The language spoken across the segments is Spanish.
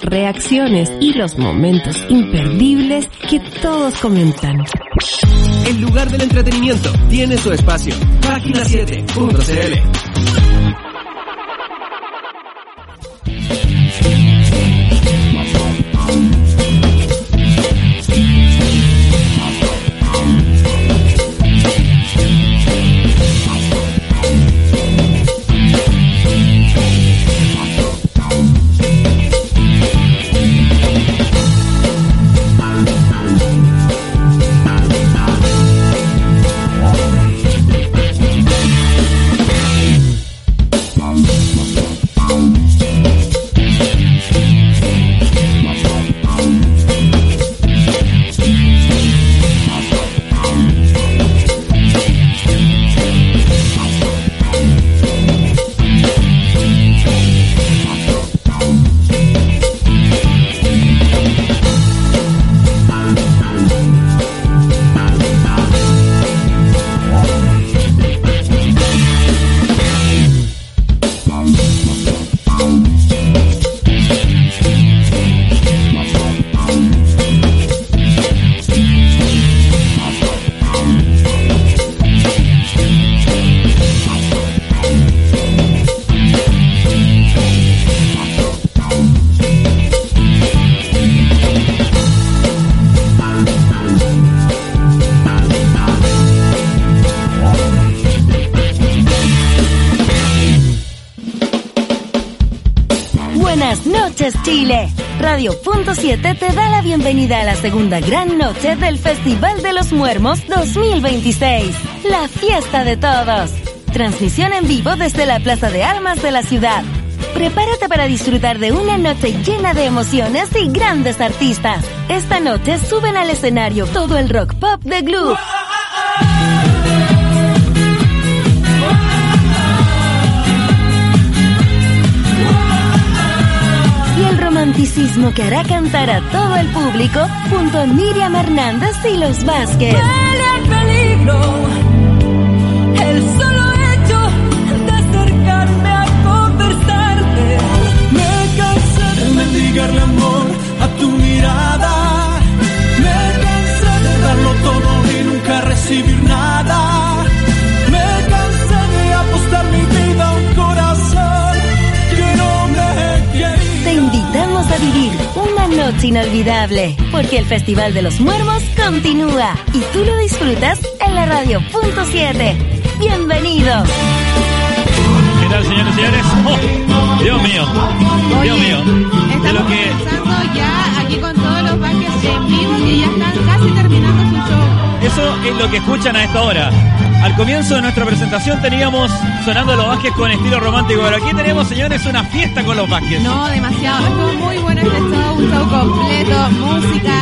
reacciones y los momentos imperdibles que todos comentan. El lugar del entretenimiento tiene su espacio. Página7.cl. Chile. Radio Punto 7 te da la bienvenida a la segunda gran noche del Festival de los Muermos 2026. La fiesta de todos. Transmisión en vivo desde la Plaza de Armas de la ciudad. Prepárate para disfrutar de una noche llena de emociones y grandes artistas. Esta noche suben al escenario todo el rock pop de Glue. Y el romanticismo que hará cantar a todo el público junto a Miriam Hernández y Los Vázquez. Huele al peligro, el solo hecho de acercarme a conversarte. Me cansé de mendigarle amor a tu mirada. Me cansé de darlo todo y nunca recibir nada. Me cansé de apostar mi vida a un corazón que no me quería. Te invitamos a vivir una noche inolvidable, porque el Festival de los Muermos continúa y tú lo disfrutas en la Radio Punto 7. ¡Bienvenidos! ¿Qué tal, señores y señores? ¡Oh! Dios mío, Dios mío. Estamos comenzando ya aquí con todos los Vázquez en vivo que ya están casi terminando su show. Eso es lo que escuchan a esta hora. Al comienzo de nuestra presentación teníamos sonando los Vázquez con estilo romántico, pero aquí tenemos, señores, una fiesta con los Vázquez. No, demasiado. Estuvo muy bueno este show, un show completo, música,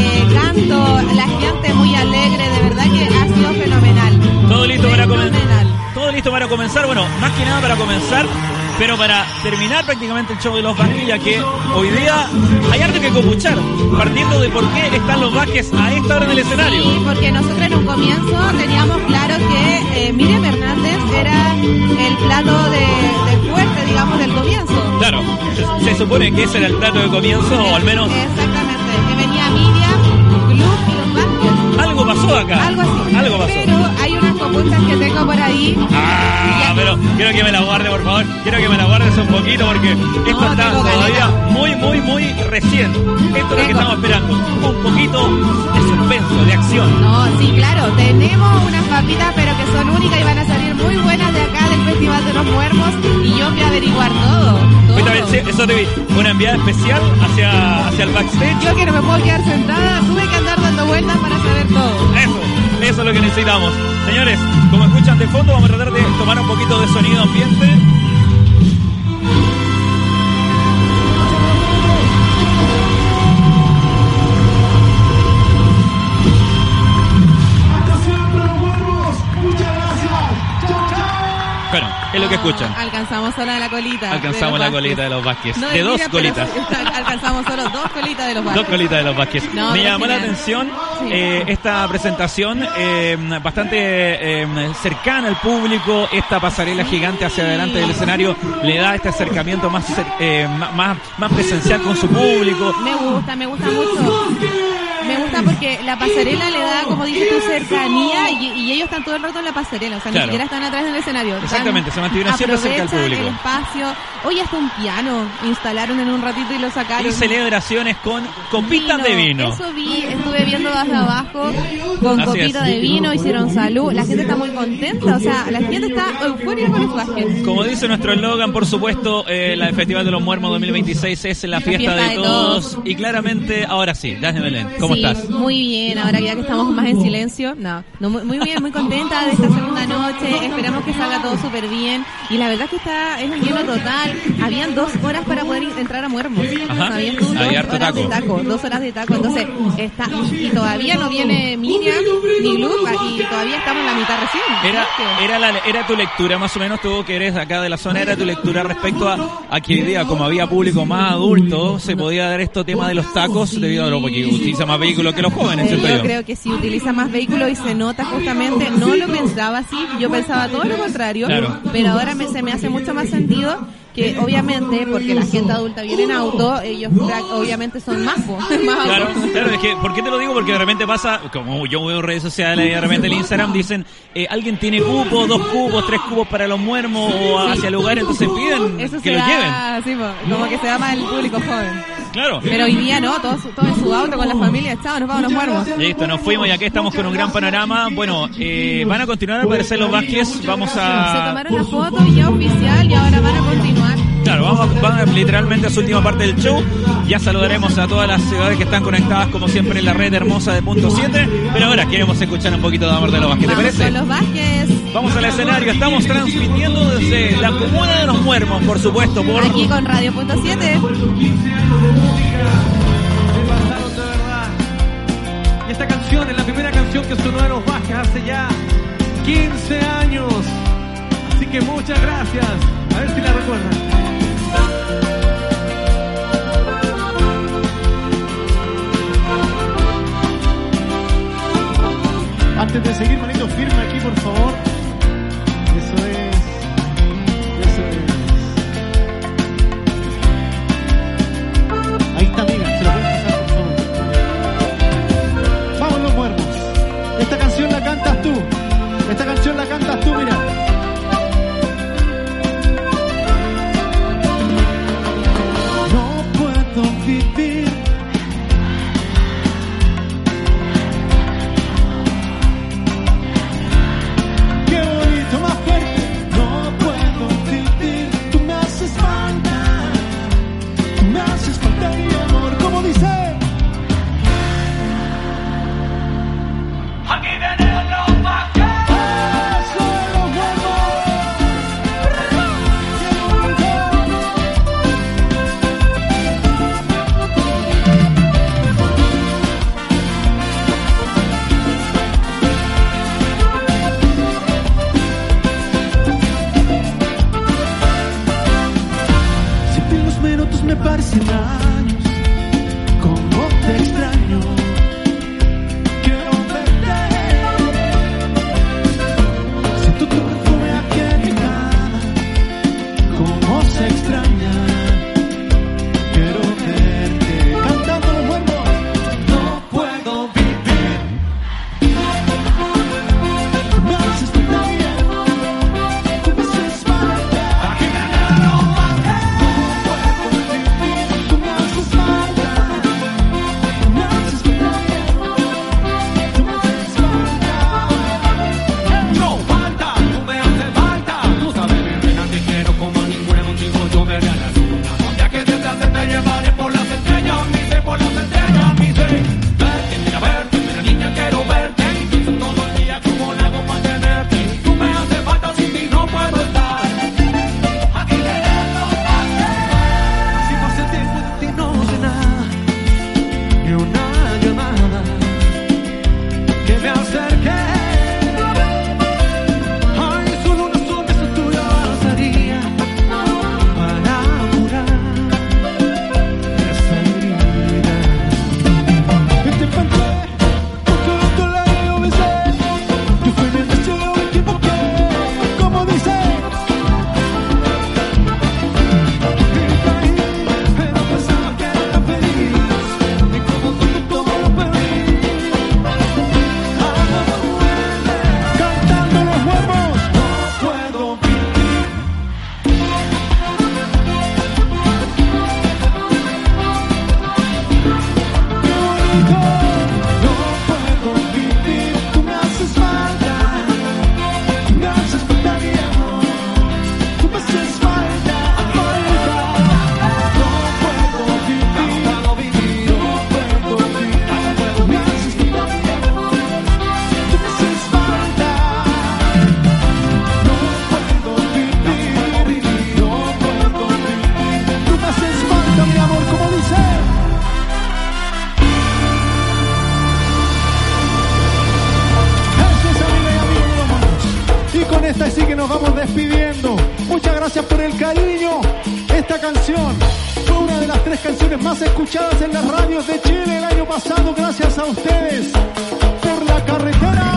canto, la gente muy alegre, de verdad que ha sido fenomenal. Todo listo para comenzar. Todo listo para comenzar, bueno, más que nada para comenzar, pero para terminar prácticamente el show de los Vázquez, ya que hoy día hay harto que copuchar, partiendo de por qué están los Vázquez a esta hora del escenario. Sí, porque nosotros en un comienzo teníamos claro que Miriam Hernández era el plato de fuerte, digamos, del comienzo. Claro, se supone que ese era el plato de comienzo, o al menos... Exactamente, que venía Miriam, Glue y los Vázquez. Algo pasó acá. Algo así. Algo pasó. Pero hay unas copuchas que tengo por ahí. Pero quiero que me la guarde, por favor. Quiero que me la guardes un poquito porque esto está todavía muy recién. Esto es lo que estamos esperando. Un poquito de suspenso, de acción. No, sí, claro. Tenemos unas papitas, pero que son únicas y van a salir muy buenas de acá del Festival de los Muermos. Y yo voy a averiguar todo. Eso te vi. Una enviada especial hacia el backstage. Yo que no me puedo quedar sentada, tuve que andar dando vueltas para saber todo. Eso es lo que necesitamos. Señores, como escuchan de fondo, vamos a tratar de tomar un poquito de sonido ambiente. Bueno, es lo que escuchan. Alcanzamos solo la colita. Alcanzamos la colita de los Vázquez. No, de dos pero colitas. Alcanzamos solo 2 colitas de los Vázquez. 2 colitas de los Vázquez. No, me llamó la genial. atención Sí. esta presentación bastante cercana al público. Esta pasarela gigante hacia adelante del escenario le da este acercamiento más presencial con su público. Me gusta mucho. Me gusta porque la pasarela le da, como dices tú, cercanía y ellos están todo el rato en la pasarela, o sea, Claro. ni siquiera están atrás del escenario. Exactamente, se mantuvieron siempre cerca del Aprovechan público. el espacio. Hoy hasta un piano instalaron en un ratito y lo sacaron. Y celebraciones con copitas de vino. Eso vi, estuve viendo desde abajo con Así copita es. de vino, hicieron salud, la gente está muy contenta, o sea, la gente está eufórica con los Vázquez. Como dice nuestro eslogan, por supuesto, el Festival de los Muermos 2026 es la fiesta de todos. Y claramente, ahora sí, Dani Belén, ¿cómo Sí, estás? muy bien, ahora ya que estamos más en silencio, muy bien, muy contenta de esta segunda noche, esperamos que salga todo súper bien, y la verdad que es un lleno total, habían 2 horas para poder entrar a Muermos, Ajá. habían 2 Hay harto horas de taco. taco, 2 horas de taco, entonces y todavía no viene Miriam ni Luke, y todavía estamos en la mitad recién. Era tu lectura, más o menos, tú que eres de acá de la zona, era tu lectura respecto a que hoy día, como había público más adulto, se podía dar este tema de los tacos debido a lo que utiliza más vehículos que los jóvenes, ¿cierto? Yo creo que sí utiliza más vehículos y se nota justamente, no lo pensaba así, yo pensaba todo lo contrario, Claro. pero ahora se me hace mucho más sentido que obviamente, porque la gente adulta viene en auto, ellos obviamente son más Claro, autos. claro, es que, ¿por qué te lo digo? Porque de repente pasa, como yo veo en redes sociales y de repente en Instagram dicen, alguien tiene cupo, 2 cupos, 3 cupos para los Muermos o hacia lugares, entonces piden Eso que se los lleven. da, sí, como que se da más el público joven. Claro. Pero hoy día no, todos en su auto con la familia, chao, nos vamos, nos muermos. Listo, nos fuimos y aquí estamos con un gran panorama. Bueno, van a continuar al parecer los Vázquez, vamos Se a... tomaron la foto ya oficial y ahora van a continuar. Claro, van literalmente a su última parte del show. Ya saludaremos a todas las ciudades que están conectadas como siempre en la red hermosa de Punto 7. Pero ahora queremos escuchar un poquito de Amor de los Vázquez, ¿te Vamos parece? con los Vázquez. Vamos al escenario, estamos transmitiendo desde la comuna de los Muermos, por supuesto, por... Aquí con Radio Punto 7. Y esta canción es la primera canción que sonó de los Vázquez hace ya 15 años. Así que muchas gracias. A ver si la recuerdan. Antes de seguir, manito firme aquí, por favor. Eso es. Ahí está, amiga, se lo pueden pasar, por favor. Vamos los Muermos. Esta canción la cantas tú. Esta canción la cantas tú, mira. contigo no puedo vivir. Tú me haces falta, me haces falta mi amor. Tú me haces falta, falta. No puedo vivir, no puedo vivir. Tú me haces falta mi amor. Tú me haces falta. No puedo vivir, no puedo vivir. Tú me haces falta mi amor, como dice. Y con esta sí que nos vamos despidiendo. Muchas gracias por el cariño. Esta canción fue una de las 3 canciones más escuchadas en las radios de Chile el año pasado. Gracias a ustedes por la carretera.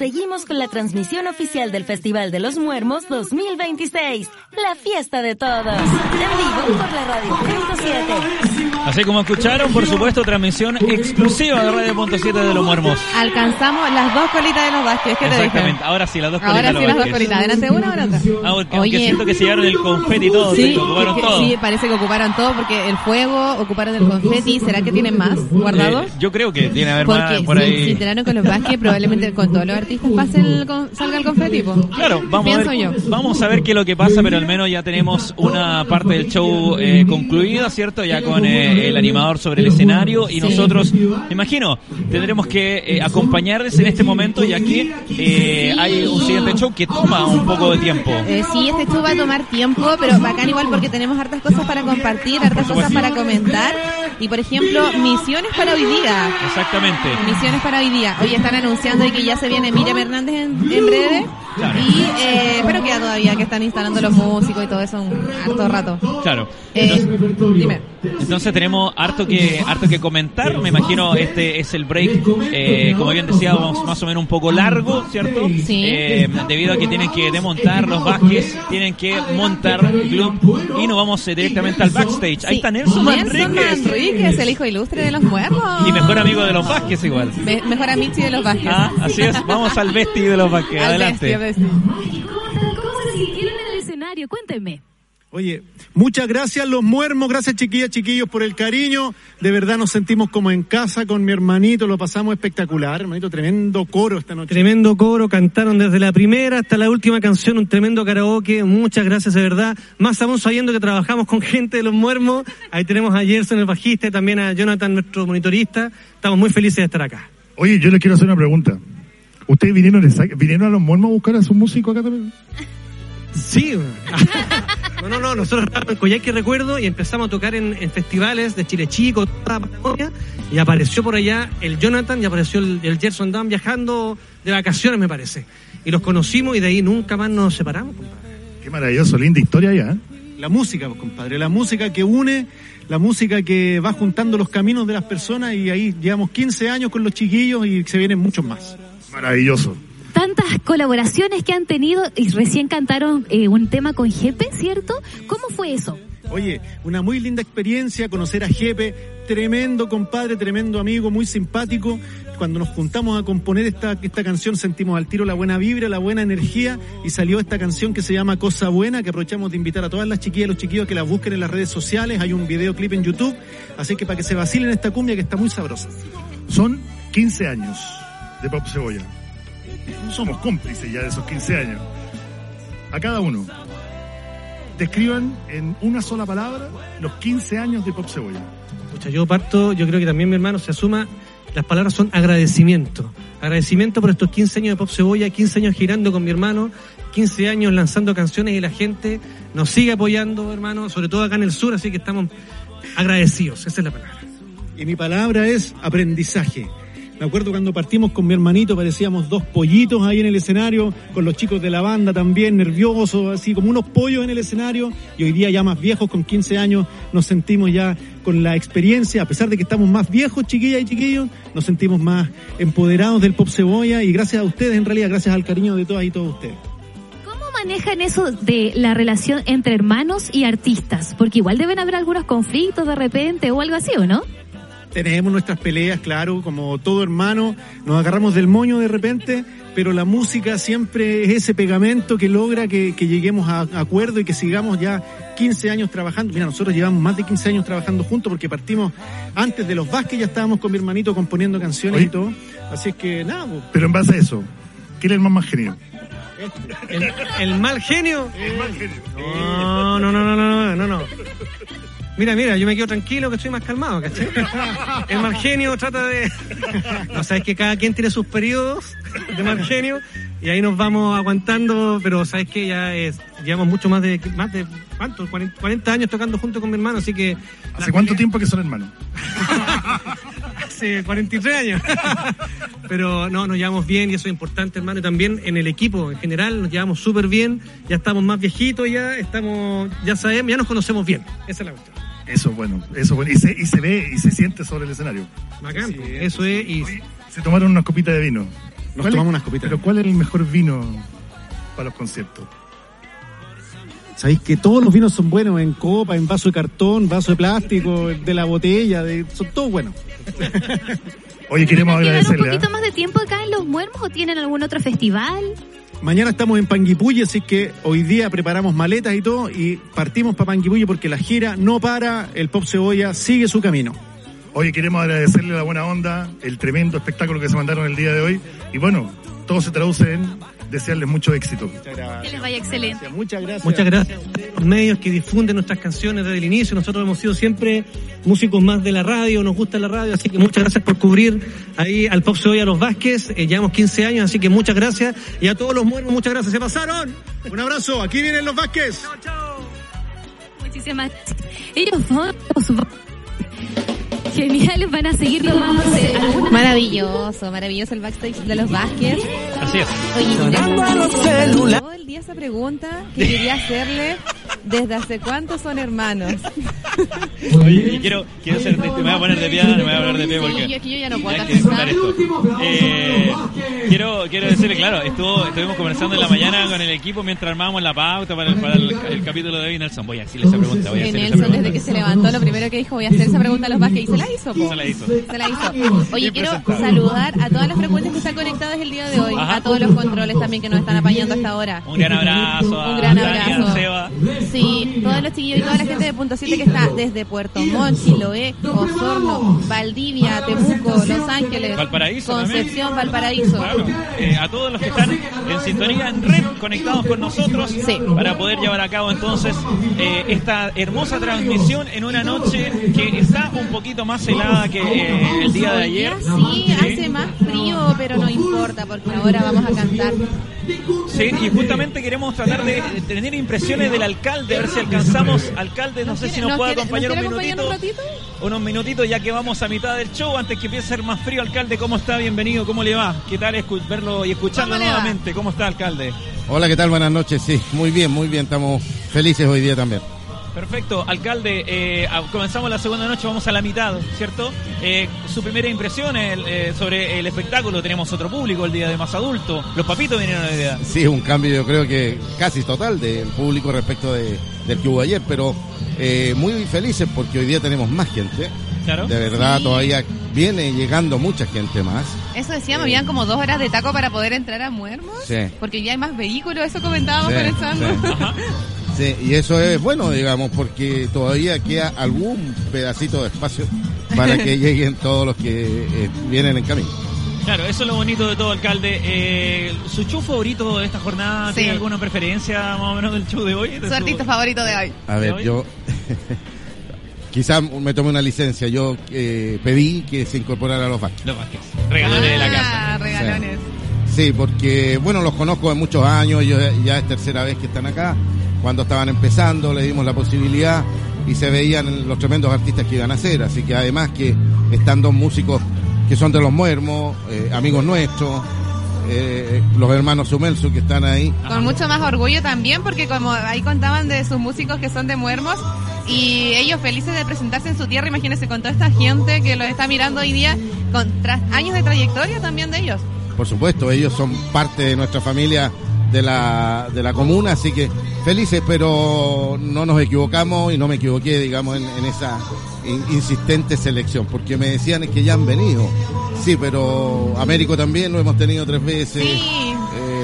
seguimos con la transmisión oficial del Festival de los Muermos 2026, la fiesta de todos, en vivo por la Radio Punto 7. Así como escucharon, por supuesto, transmisión exclusiva de Radio Punto 7 de los Muermos. Alcanzamos las 2 colitas de los Vázquez, ¿qué te dije? Exactamente, ahora sí, las 2 colitas de los las 2 Vázquez. colitas, delante una o la otra. Aunque siento que se llevaron el confeti y todo, sí, se ocuparon todo. Sí, parece que ocuparon todo porque el fuego, ocuparon el confeti. ¿Será que tienen más guardados? Yo creo que tiene que haber porque más por ahí. Si enteraron con los Vázquez, probablemente con todos los artistas salga el confeti. Claro, vamos a ver qué es lo que pasa, pero al menos ya tenemos una parte del show concluida, ¿cierto? Ya con el animador sobre el escenario y nosotros, me imagino, tendremos que acompañarles en este momento, ya que hay un siguiente show que toma un poco de tiempo. Sí, este show va a tomar tiempo, pero bacán igual porque tenemos hartas cosas para compartir, hartas cosas para comentar. Y por ejemplo, misiones para hoy día. Exactamente. Misiones para hoy día. Hoy están anunciando que ya se viene Miriam Hernández en breve. Claro. Y pero queda todavía que están instalando los músicos y todo eso un harto rato. Claro. Dime. Entonces tenemos harto que comentar. Me imagino este es el break, como bien decíamos, más o menos un poco largo, ¿cierto? Sí. Debido a que tienen que desmontar los Vázquez, tienen que montar club y nos vamos directamente al backstage. Ahí está Nelson Manríquez, el hijo ilustre de los Muermos. Y mejor amigo de los Vázquez igual. Mejor amigo de los Vázquez. Así es. Vamos al Besti de los Vázquez. Adelante. ¿Cómo se sintieron en el escenario? Cuéntenme. Oye, muchas gracias los Muermos, gracias chiquillas, chiquillos por el cariño, de verdad nos sentimos como en casa con mi hermanito, lo pasamos espectacular, hermanito, tremendo coro esta noche. Tremendo coro, cantaron desde la primera hasta la última canción, un tremendo karaoke, muchas gracias de verdad, más aún sabiendo que trabajamos con gente de los Muermos, ahí tenemos a Gerson el bajista y también a Jonathan nuestro monitorista, estamos muy felices de estar acá. Oye, yo les quiero hacer una pregunta, ¿ustedes vinieron a los Muermos a buscar a sus músicos acá también? Sí. No, nosotros estábamos en Coyhaique, recuerdo, y empezamos a tocar en festivales de Chile Chico, toda la Patagonia, y apareció por allá el Jonathan y apareció el Gerson, andaban viajando de vacaciones, me parece. Y los conocimos y de ahí nunca más nos separamos, compadre. Qué maravilloso, linda historia ya, ¿eh? La música, compadre, la música que une, la música que va juntando los caminos de las personas y ahí llevamos 15 años con los chiquillos y se vienen muchos más. Maravilloso. Tantas colaboraciones que han tenido y recién cantaron un tema con Jepe, ¿cierto? ¿Cómo fue eso? Oye, una muy linda experiencia, conocer a Jepe, tremendo compadre, tremendo amigo, muy simpático. Cuando nos juntamos a componer esta canción sentimos al tiro la buena vibra, la buena energía y salió esta canción que se llama Cosa Buena, que aprovechamos de invitar a todas las chiquillas y los chiquillos que la busquen en las redes sociales. Hay un videoclip en YouTube, así que para que se vacilen esta cumbia que está muy sabrosa. Son 15 años de Pop Cebolla. Somos cómplices ya de esos 15 años. A cada uno, describan en una sola palabra los 15 años de Pop Cebolla. Pucha, yo creo que también mi hermano se asuma, las palabras son agradecimiento. Agradecimiento por estos 15 años de Pop Cebolla, 15 años girando con mi hermano, 15 años lanzando canciones y la gente nos sigue apoyando, hermano, sobre todo acá en el sur, así que estamos agradecidos, esa es la palabra. Y mi palabra es aprendizaje. Me acuerdo cuando partimos con mi hermanito, parecíamos dos pollitos ahí en el escenario, con los chicos de la banda también, nerviosos, así como unos pollos en el escenario, y hoy día ya más viejos, con 15 años, nos sentimos ya con la experiencia, a pesar de que estamos más viejos, chiquillas y chiquillos, nos sentimos más empoderados del Pop Cebolla, y gracias a ustedes, en realidad, gracias al cariño de todas y todos ustedes. ¿Cómo manejan eso de la relación entre hermanos y artistas? Porque igual deben haber algunos conflictos de repente o algo así, ¿o no? Tenemos nuestras peleas, claro, como todo hermano, nos agarramos del moño de repente, pero la música siempre es ese pegamento que logra que lleguemos a acuerdo y que sigamos ya 15 años trabajando. Mira, nosotros llevamos más de 15 años trabajando juntos porque partimos antes de los Vázquez, ya estábamos con mi hermanito componiendo canciones. Oye, y todo, así es que nada. Pues. Pero en base a eso, ¿quién es el más genio? ¿El mal genio? El mal genio. No. Mira, yo me quedo tranquilo que estoy más calmado, ¿cachai? El mal genio trata de... No, sabes que cada quien tiene sus periodos de mal genio y ahí nos vamos aguantando, pero sabes que ya llevamos mucho más de ¿cuánto? 40 años tocando junto con mi hermano, así que... ¿Hace cuánto tiempo que son hermanos? Hace 43 años. Pero no, nos llevamos bien y eso es importante, hermano, y también en el equipo en general nos llevamos súper bien, ya estamos más viejitos, ya sabemos, ya nos conocemos bien, esa es la cuestión. Eso es bueno, y se ve y se siente sobre el escenario. Bacán, sí, eso es. Y... Se tomaron unas copitas de vino. Nos tomamos unas copitas. Pero ¿cuál es el mejor vino para los conciertos? Sabéis que todos los vinos son buenos, en copa, en vaso de cartón, vaso de plástico, de la botella, son todos buenos. Oye, queremos ¿Tienen un agradecerle. poquito más de tiempo acá en Los Muermos o tienen algún otro festival? Mañana estamos en Panguipulli, así que hoy día preparamos maletas y todo y partimos para Panguipulli porque la gira no para, el Pop Cebolla sigue su camino. Oye, queremos agradecerle la buena onda, el tremendo espectáculo que se mandaron el día de hoy. Y bueno, todo se traduce en desearles mucho éxito. Que les vaya excelente. Muchas gracias. Muchas gracias a los medios que difunden nuestras canciones desde el inicio. Nosotros hemos sido siempre músicos más de la radio, nos gusta la radio, así que muchas gracias por cubrir ahí al Pop Cebolla Los Vázquez. Llevamos 15 años, así que muchas gracias. Y a todos los muermos, muchas gracias. ¡Se pasaron! Un abrazo, aquí vienen Los Vázquez. ¡Chao, chao! Muchísimas gracias. Ellos son geniales, van a seguir tomándose algunas. Maravilloso el backstage de Los Vázquez. Así es. Oye, todo el día esa pregunta que quería hacerle, ¿desde hace cuánto son hermanos? Oye, y quiero hacerte, me voy a poner de pie, me voy a hablar de pie porque Sí, yo ya no puedo hay que disfrutar cantar. esto. Quiero decirle, claro, estuvimos conversando en la mañana con el equipo mientras armábamos la pauta para el capítulo de hoy. Nelson, voy a hacerle esa pregunta. Nelson, desde que se levantó, lo primero que dijo, voy a hacer esa pregunta a Los Vázquez, y se la hizo, po. Se la hizo. Se la hizo. Oye, Bien quiero presentado. saludar a todas las frecuencias que están conectadas el día de hoy, Ajá. a todos los controles también que nos están apañando hasta ahora. Un gran abrazo a Un gran Dani, a abrazo. Seba. Sí, todos los chiquillos y toda la gente de Punto 7 que está desde Puerto Montt, Chiloé, Osorno, Valdivia, Temuco, Los Ángeles, Valparaíso Concepción, también. Valparaíso. Claro, a todos los que están en sintonía en red, conectados con nosotros, Sí. para poder llevar a cabo entonces esta hermosa transmisión en una noche que está un poquito más helada que el día de Hoy día ayer. sí, hace más frío, pero no importa porque ahora vamos a cantar. Sí, y justamente queremos tratar de tener impresiones del alcalde, a ver si alcanzamos. Alcalde, no sé si nos puede acompañar un minutito. Unos minutitos, ya que vamos a mitad del show, antes que empiece a ser más frío. Alcalde, ¿cómo está? Bienvenido, ¿cómo le va? ¿Qué tal verlo y escucharlo ¿Cómo le va? nuevamente? ¿Cómo está, alcalde? Hola, ¿qué tal? Buenas noches. Sí, muy bien, estamos felices hoy día también. Perfecto, alcalde, comenzamos la segunda noche, vamos a la mitad, ¿cierto? Su primera impresión sobre el espectáculo, tenemos otro público el día de más adulto, los papitos vinieron hoy día. Sí, un cambio yo creo que casi total del público respecto del que hubo ayer, pero muy felices porque hoy día tenemos más gente. Claro. De verdad, Sí. todavía viene llegando mucha gente más. Eso decíamos, habían como 2 horas de taco para poder entrar a Muermos. Sí. Porque ya hay más vehículos, eso comentábamos Sí, con el Sandro. sí. Ajá. Sí, y eso es bueno, digamos, porque todavía queda algún pedacito de espacio para que lleguen todos los que vienen en camino. Claro, eso es lo bonito de todo, alcalde. ¿Su show favorito de esta jornada? Sí. ¿Tiene alguna preferencia más o menos del show de hoy? Su artista favorito de hoy. A ver, hoy? yo quizás me tomé una licencia. Yo pedí que se incorporara a Los Vázquez. Los Vázquez, regalones de la casa. Regalones. Sí, porque, bueno, los conozco de muchos años. Yo ya es tercera vez que están acá. Cuando estaban empezando, le dimos la posibilidad y se veían los tremendos artistas que iban a ser. Así que además que están dos músicos que son de Los Muermos, amigos nuestros, los hermanos Sumelsu que están ahí. Con mucho más orgullo también, porque como ahí contaban de sus músicos que son de Muermos, y ellos felices de presentarse en su tierra, imagínense, con toda esta gente que los está mirando hoy día, con años de trayectoria también de ellos. Por supuesto, ellos son parte de nuestra familia de la comuna, así que felices, pero no nos equivocamos y no me equivoqué, digamos, en esa insistente selección, porque me decían que ya han venido. Sí, pero Américo también lo hemos tenido 3 veces. Sí.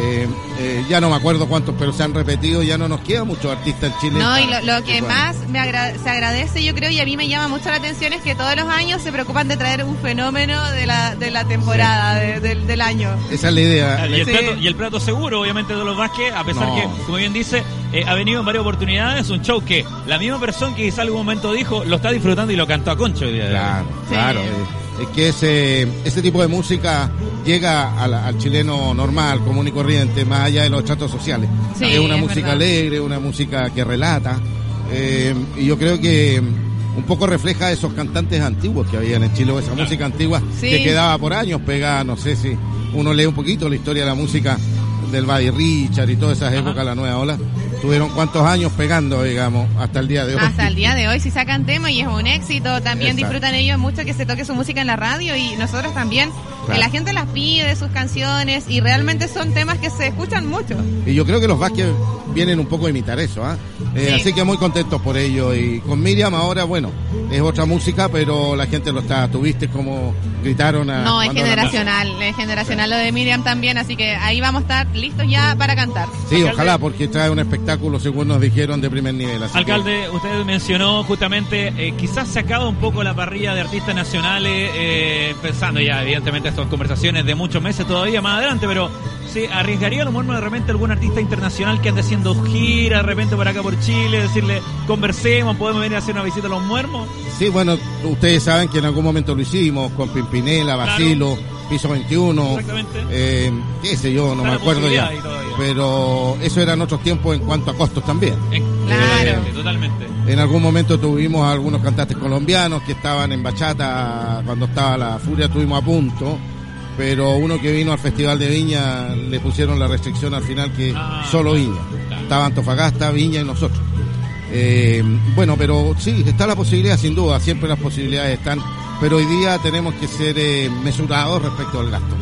Ya no me acuerdo cuántos, pero se han repetido, ya no nos queda muchos artistas en Chile. No, y lo que Bueno. más se agradece, yo creo, y a mí me llama mucho la atención, es que todos los años se preocupan de traer un fenómeno de la temporada, del año. Esa es la idea. Y el plato seguro, obviamente, de Los Vázquez, a pesar No. que, como bien dice, ha venido en varias oportunidades, un show que la misma persona que quizá algún momento dijo, lo está disfrutando y lo cantó a concho hoy día. Claro, Sí. claro. Es que ese tipo de música llega al chileno normal, común y corriente, más allá de los tratos sociales. Sí, es una es música verdad. alegre, una música que relata. Y yo creo que un poco refleja esos cantantes antiguos que habían en Chile, o esa música antigua Sí. que quedaba por años pegada. No sé si uno lee un poquito la historia de la música del Buddy Richard y todas esas épocas, la nueva ola. tuvieron cuántos años pegando, digamos, hasta el día de hoy. Hasta el día de hoy, si sacan tema y es un éxito, también Exacto. disfrutan ellos mucho que se toque su música en la radio y nosotros también. Claro. La gente las pide, sus canciones, y realmente son temas que se escuchan mucho. Y yo creo que los Vázquez vienen un poco a imitar eso, ¿ah? Sí. Así que muy contentos por ello. Y con Miriam ahora, bueno, es otra música, pero la gente lo está. ¿Tuviste como gritaron a... No, es cuando la- generacional lo de Miriam también, así que ahí vamos a estar listos ya para cantar. Sí, Alcalde. ojalá, porque trae un espectáculo, según nos dijeron, de primer nivel. Así Alcalde, usted mencionó justamente, quizás se acaba un poco la parrilla de artistas nacionales, pensando ya, evidentemente, estas conversaciones de muchos meses todavía más adelante, pero ¿sí arriesgaría a lo mejor de repente algún artista internacional que ande haciendo gira de repente por acá por Chile, decirle, conversemos, podemos venir a hacer una visita a Los Muermos? que, sí, bueno, ustedes saben que en algún momento lo hicimos con Pimpinela, Basilo, Piso 21, Exactamente. qué sé yo, no Está me la acuerdo ya. posibilidad ahí todavía. Pero eso eran otros tiempos en cuanto a costos también. Claro. Totalmente. En algún momento tuvimos a algunos cantantes colombianos que estaban en bachata cuando estaba la furia, estuvimos a punto, pero uno que vino al Festival de Viña le pusieron la restricción al final que solo Viña. Estaba Antofagasta, Viña y nosotros. Bueno, pero sí, está la posibilidad, sin duda, siempre las posibilidades están, pero hoy día tenemos que ser mesurados respecto al gasto.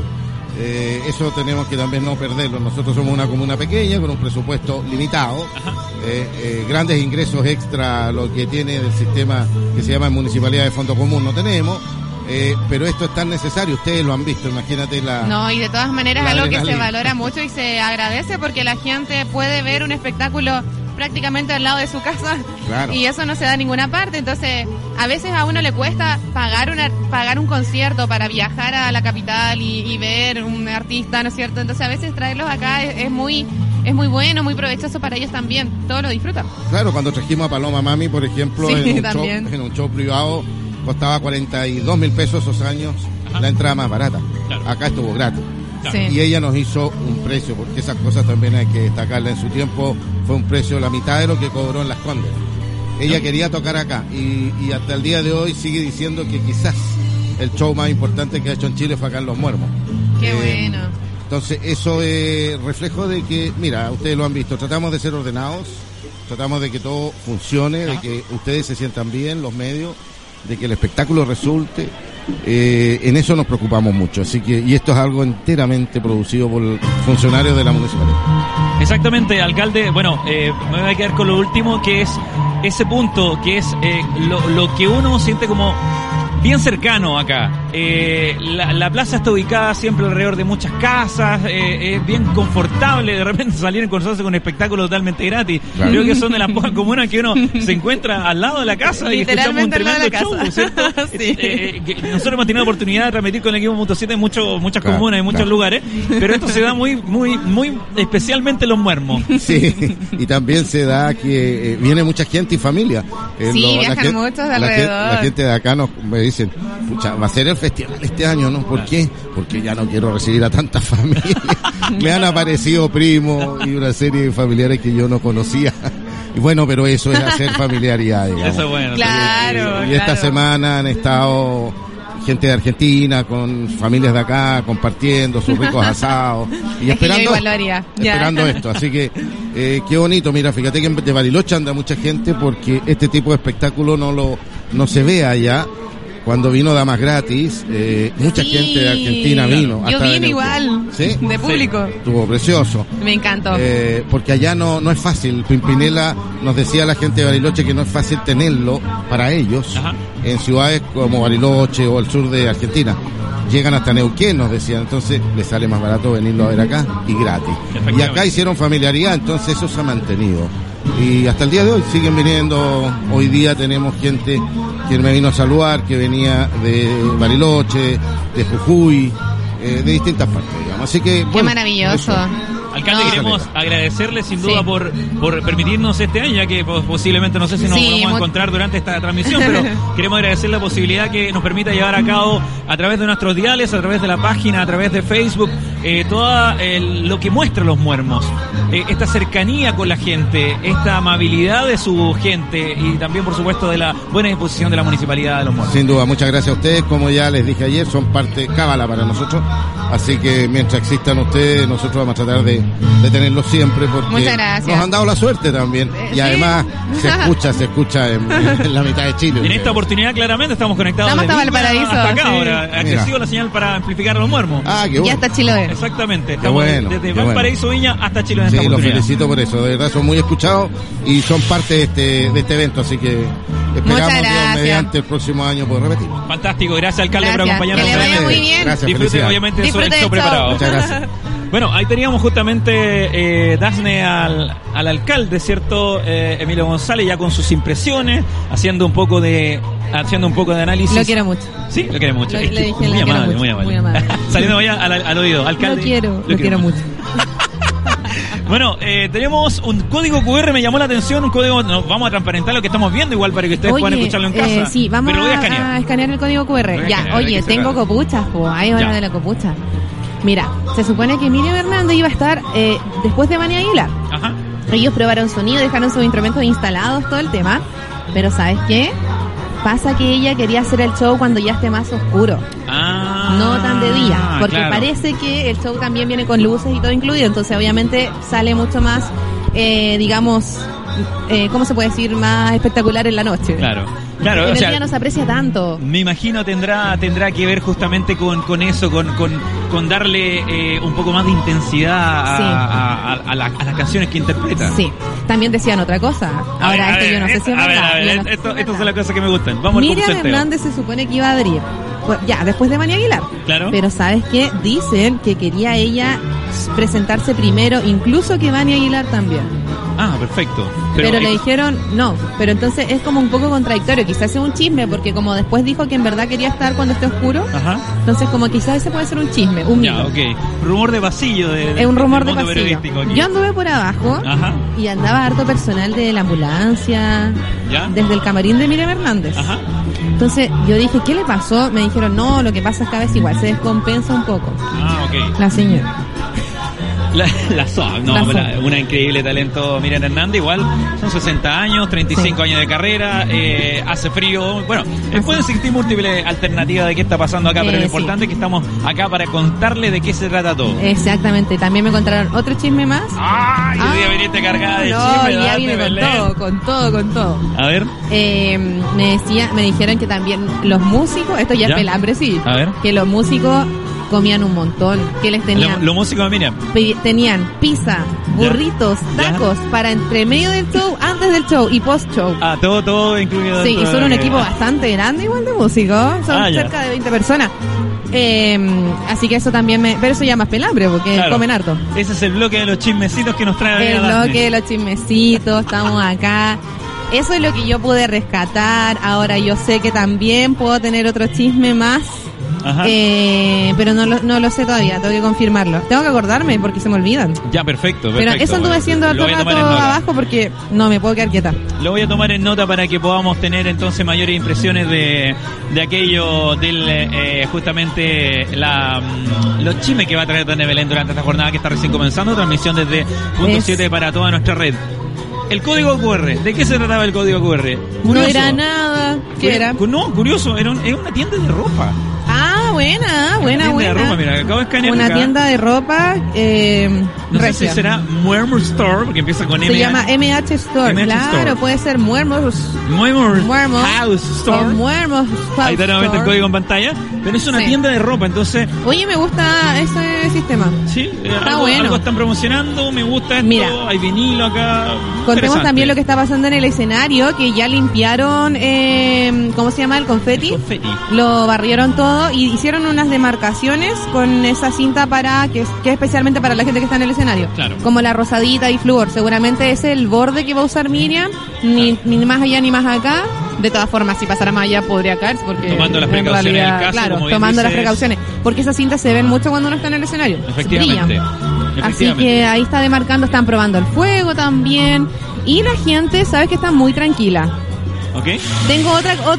Eso tenemos que también no perderlo. Nosotros somos una comuna pequeña con un presupuesto limitado, grandes ingresos extra, lo que tiene el sistema que se llama Municipalidad de Fondo Común no tenemos, pero esto es tan necesario, ustedes lo han visto, imagínate la... No, y de todas maneras la es algo que se adrenalina. valora mucho y se agradece porque la gente puede ver un espectáculo prácticamente al lado de su casa. Claro. Y eso no se da en ninguna parte. Entonces, a veces a uno le cuesta pagar un concierto para viajar a la capital y ver un artista, ¿no es cierto? Entonces, a veces traerlos acá es muy bueno, muy provechoso para ellos también. Todos lo disfrutan. Claro, cuando trajimos a Paloma Mami, por ejemplo, Sí, en también. un show privado, costaba 42.000 pesos esos años, la entrada más barata. Acá estuvo gratis. Sí. Y ella nos hizo un precio, porque esas cosas también hay que destacarla. En su tiempo fue un precio la mitad de lo que cobró en Las Condes. Ella quería tocar acá y hasta el día de hoy sigue diciendo que quizás el show más importante que ha hecho en Chile fue acá en Los Muermos. Qué bueno. Entonces eso es reflejo de que, mira, ustedes lo han visto, tratamos de ser ordenados, tratamos de que todo funcione, de que ustedes se sientan bien, los medios, de que el espectáculo resulte. En eso nos preocupamos mucho, así que, y esto es algo enteramente producido por funcionarios de la municipalidad. Exactamente, alcalde. Bueno, me voy a quedar con lo último, que es ese punto, que es lo que uno siente como bien cercano acá. La plaza está ubicada siempre alrededor de muchas casas, es bien confortable de repente salir a encontrarse con un espectáculo totalmente gratis. Claro. Creo que son de las pocas comunas que uno se encuentra al lado de la casa y escuchamos un Literalmente al lado de tremendo la show, casa. ¿cierto? Sí. Que nosotros hemos tenido la oportunidad de transmitir con el equipo Punto 7 en muchas Claro, comunas, en muchos claro. lugares, pero esto se da muy especialmente en Los Muermos. Sí, y también se da que viene mucha gente y familia. Sí, viajan muchos de alrededor. La gente de acá me dicen, pucha, va a ser el festival este año, ¿no? ¿Por qué? Porque ya no quiero recibir a tantas familias. Me han aparecido primos y una serie de familiares que yo no conocía. Y bueno, pero eso es hacer familiaridad, digamos. Eso es bueno. Claro, Y esta claro. semana han estado gente de Argentina con familias de acá compartiendo sus ricos asados y Es que yo esperando, igual lo haría. Ya. esperando esto. Así que qué bonito. Mira, fíjate que de Bariloche anda mucha gente porque este tipo de espectáculo no se ve allá. Cuando vino Damas Gratis, mucha Sí. gente de Argentina vino. Yo hasta de vine Neuquén. igual, ¿Sí? de público. Estuvo precioso. Me encantó. Porque allá no es fácil. Pimpinela nos decía la gente de Bariloche que no es fácil tenerlo para ellos en ciudades como Bariloche o el sur de Argentina. Llegan hasta Neuquén, nos decían, entonces les sale más barato venirlo a ver acá y gratis. Y acá hicieron familiaridad, entonces eso se ha mantenido. Y hasta el día de hoy siguen viniendo. Hoy día tenemos gente que me vino a saludar, que venía de Bariloche, de Jujuy, de distintas partes, digamos. Así que, Qué bueno, maravilloso. eso. Alcalde, No. queremos agradecerle sin duda Sí. por permitirnos este año, ya que posiblemente no sé si nos Sí, vamos a mu- encontrar durante esta transmisión, pero queremos agradecer la posibilidad que nos permita llevar a cabo a través de nuestros diales, a través de la página, a través de Facebook, todo lo que muestra Los Muermos, esta cercanía con la gente, esta amabilidad de su gente y también, por supuesto, de la buena disposición de la Municipalidad de Los Muermos. Sin duda, muchas gracias a ustedes. Como ya les dije ayer, son parte cábala para nosotros. Así que mientras existan ustedes, nosotros vamos a tratar de de tenerlos siempre porque Muchas gracias. nos han dado la suerte también. Y ¿sí? además se escucha en la mitad de Chile. En esta oportunidad claramente estamos conectados Estamos desde hasta Valparaíso, hasta acá sí. ahora. Ha Mira. crecido la señal para amplificar a los muermos. Ah, qué bueno. Ya está Chiloé. Exactamente. Qué Estamos bueno, desde qué Valparaíso, Viña hasta Chile en Sí, esta los oportunidad. felicito por eso, de verdad son muy escuchados y son parte de este evento, así que esperamos Muchas Dios gracias. mediante el próximo año poder repetir. Fantástico, gracias alcalde por Gracias. acompañarnos. Que le vaya muy bien. Gracias, Disfrute felicidades. obviamente de su Disfrute show del show. preparado. Muchas gracias. Bueno, ahí teníamos justamente Dafne al alcalde, ¿cierto? Emilio González ya con sus impresiones, haciendo un poco de análisis. Lo quiero mucho. Sí, lo quiere mucho. Le Es que dije, muy lo quiero amable, mucho, muy amable. muy amable. Saliendo allá al oído, alcalde. Lo quiero mucho. Bueno, tenemos un código QR, me llamó la atención, un código, vamos a transparentar lo que estamos viendo igual para que ustedes puedan escucharlo en casa. Sí, vamos pero lo voy a a escanear. escanear el código QR. Voy a Ya, escanear, ¿de oye, qué se tengo trata? copuchas, pues, hay hora Ya. de la copucha. Mira, se supone que Miriam Hernández iba a estar después de Vania Aguilar. Ajá. Ellos probaron sonido, dejaron sus instrumentos instalados, todo el tema. Pero ¿sabes qué? Pasa que ella quería hacer el show cuando ya esté más oscuro. No tan de día. Porque claro. parece que el show también viene con luces y todo incluido. Entonces obviamente sale mucho más, digamos, ¿cómo se puede decir? Más espectacular en la noche. Claro. Claro, En o el sea, día no se aprecia tanto. me imagino tendrá que ver justamente con eso, con darle un poco más de intensidad Sí. a las canciones que interpreta. Sí. También decían otra cosa. A ver, Ahora, esto yo no sé si es a ver, verdad. a ver, Yo no sé si es estas verdad. son las cosas que me gustan. Vamos al Miriam concepto. Hernández se supone que iba a abrir. Pues, ya, después de Vania Aguilar. Claro. Pero ¿sabes qué? Dicen que quería ella presentarse primero, incluso que Vania Aguilar también. Ah, perfecto. Pero le dijeron no. Pero entonces es como un poco contradictorio. Quizás es un chisme, porque como después dijo que en verdad quería estar cuando esté oscuro. Ajá. Entonces como quizás ese puede ser un chisme, un Ya, mito. ok. Rumor de pasillo. Es un rumor de del mundo pasillo. periodístico aquí. Yo anduve por abajo Ajá. y andaba harto personal de la ambulancia, ¿Ya? desde el camarín de Miriam Hernández. Ajá. Entonces yo dije, ¿qué le pasó? Me dijeron, no, lo que pasa es que a veces igual se descompensa un poco. Ah, ok. La señora. La SOA, no, La SOA. una increíble talento Miriam Hernández, igual son 60 años, 35 años de carrera, hace frío, bueno, pueden existir múltiples alternativas de qué está pasando acá, pero lo Sí. importante es que estamos acá para contarle de qué se trata todo. Exactamente, también me contaron otro chisme más. ¡Ay! Hoy día viniste cargada de no, chisme, ya Dafne vine Belén. con todo. A ver, Me dijeron que también los músicos, esto ya ¿Ya? es pelambre, sí, A ver. que los músicos comían un montón, que les tenían lo músico de Miriam. tenían pizza, burritos, Ya. tacos para entre medio del show, antes del show y post show. Ah, todo incluido. Sí, y dentro son de- un equipo bastante grande igual de músicos, son Ah, ya. cerca de 20 personas. Así que eso también pero eso ya más pelambre porque Claro. comen harto. Ese es el bloque de los chismecitos que nos trae El Dafne. bloque de los chismecitos, estamos acá. Eso es lo que yo pude rescatar. Ahora yo sé que también puedo tener otro chisme más. Ajá. Pero no lo sé todavía, tengo que confirmarlo. Tengo que acordarme porque se me olvidan. Ya, perfecto. Pero eso anduve haciendo Lo harto voy a rato tomar en nota. abajo porque no me puedo quedar quieta. Lo voy a tomar en nota para que podamos tener entonces mayores impresiones de aquello del justamente los chismes que va a traer Dafne Belén durante esta jornada que está recién comenzando, transmisión desde Punto 7 para toda nuestra red. El código QR, ¿de qué se trataba el código QR? No era nada. ¿Qué era? No, curioso, es una tienda de ropa. Ah, buena. Tienda de ropa, mira, acabo de escanear Una acá. tienda de ropa No sé si regia. será Muermor Store, porque empieza con Se M. llama MH Store. MH claro, Store. puede ser Muermos House Store. o Muermos House Ahí está nuevamente el Store. código en pantalla. Pero es una Sí. tienda de ropa, entonces Oye, me gusta ese sistema. sí, Está bueno. algo están promocionando, me gusta esto, Mira. hay vinilo acá. Contemos Interesante. también lo que está pasando en el escenario, que ya limpiaron, ¿cómo se llama? El confeti. Confeti. Lo barrieron todo y hicieron unas demarcaciones con esa cinta para que es especialmente para la gente que está en el escenario. Claro. Como la rosadita y flúor. Seguramente es el borde que va a usar Miriam, ni más allá ni más acá. De todas formas, si pasara más allá podría caerse porque Tomando las en precauciones realidad, del caso, claro, como bien tomando las dices. precauciones, porque esas cintas se ven mucho cuando uno está en el escenario. Efectivamente. Brillan. Así Efectivamente. que ahí está demarcando, están probando el fuego también. Y la gente, sabes que está muy tranquila. ¿Ok? Tengo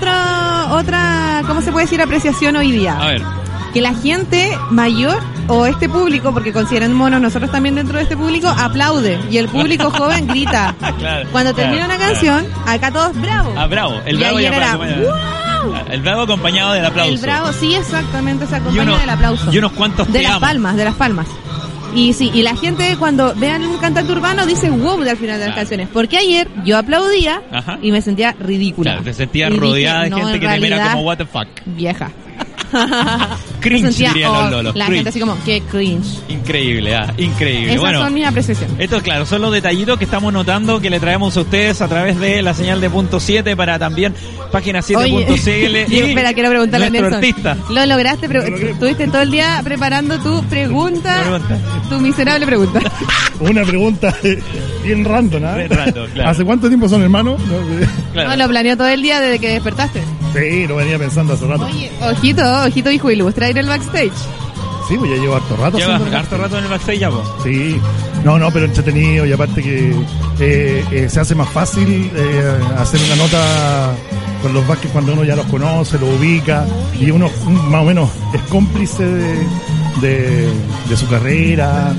otra, ¿cómo se puede decir? Apreciación hoy día. A ver. Que la gente mayor o este público, porque considerémonos nosotros también dentro de este público, aplaude. Y el público joven grita. Claro, Cuando termina claro, una canción, acá todos bravo. Ah, bravo. El Y bravo ayer ya era, para- ¡wow! El bravo acompañado del aplauso. El bravo, sí, exactamente, se Y acompaña uno- del aplauso. y unos cuantos de te las amo. palmas, de las palmas. Y sí, y la gente cuando vean un cantante urbano dice wow al final de las canciones. Porque ayer yo aplaudía y me sentía ridícula. Claro, te sentías rodeada de gente que te mira como what the fuck. Vieja. Cringe, dirían los lolos. La gente así como, qué cringe. Increíble, increíble. Esas bueno, son mis apreciaciones. Estos, claro, son los detallitos que estamos notando que le traemos a ustedes a través de la señal de Punto 7 para también página 7.cl. Y espera, quiero preguntarle a Nelson. Artista. Lo lograste, estuviste todo el día preparando tu pregunta. Tu miserable pregunta. Una pregunta bien random, ¿no? Bien random, claro. ¿Hace cuánto tiempo son hermanos? No, lo planeó todo el día desde que despertaste. Sí, lo venía pensando hace rato. Oye, ojito, hijo ilustra, ir al backstage. Sí, pues ya llevo harto rato. Lleva harto rato en el backstage ya, po. Sí. No, pero entretenido y aparte que se hace más fácil hacer una nota con los Vázquez cuando uno ya los conoce, los ubica y uno más o menos es cómplice de su carrera,